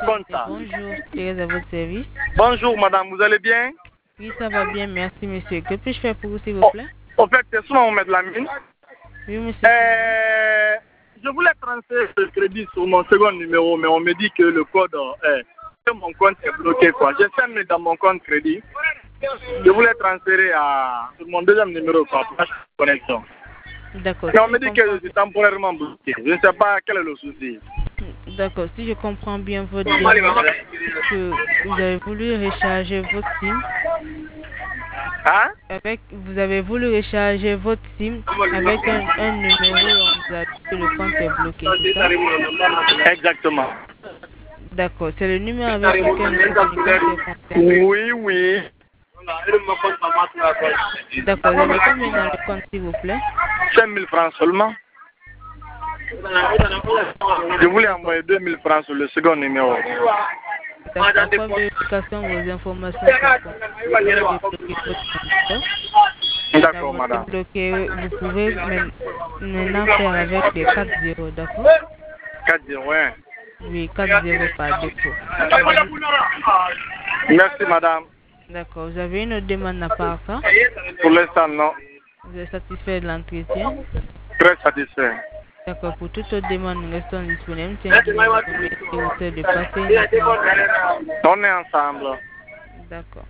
compta. Bonjour, Thérèse à votre service. Bonjour madame, vous allez bien? Oui, ça va bien, merci monsieur. Que puis-je faire pour vous, s'il vous plaît? En fait, c'est souvent on met de la mine. Oui, monsieur. Je voulais transférer le crédit sur mon second numéro, mais on me dit que le code que mon compte est bloqué, quoi. J'ai 5 000 dans mon compte crédit. Je voulais transférer sur mon deuxième numéro, quoi, pour la connexion. D'accord. Mais on me dit que je suis temporairement bloqué. Je ne sais pas quel est le souci. D'accord, si je comprends bien votre demande, que vous avez voulu recharger votre SIM. Hein? Vous avez voulu recharger votre SIM avec un numéro et on vous a dit que le compte est bloqué, c'est ça? Exactement. D'accord, c'est le numéro avec lequel nous communiquons sur le compte. Oui, oui. D'accord, vous avez combien dans le compte, s'il vous plaît? 5 000 francs seulement. Je voulais envoyer 2 000 francs sur le second numéro. D'accord, pour vérification vos informations D'accord, madame. Vous pouvez maintenant faire avec les 4-0, d'accord? 4-0, hein? Oui, 4-0 par défaut. Merci, madame. D'accord, vous avez une autre demande à part ça? Pour l'instant, non. Vous êtes satisfait de l'entretien? Très satisfait. D'accord, pour toute autre demande, nous restons disponibles. Tiens, vous de passer. On est ensemble. D'accord.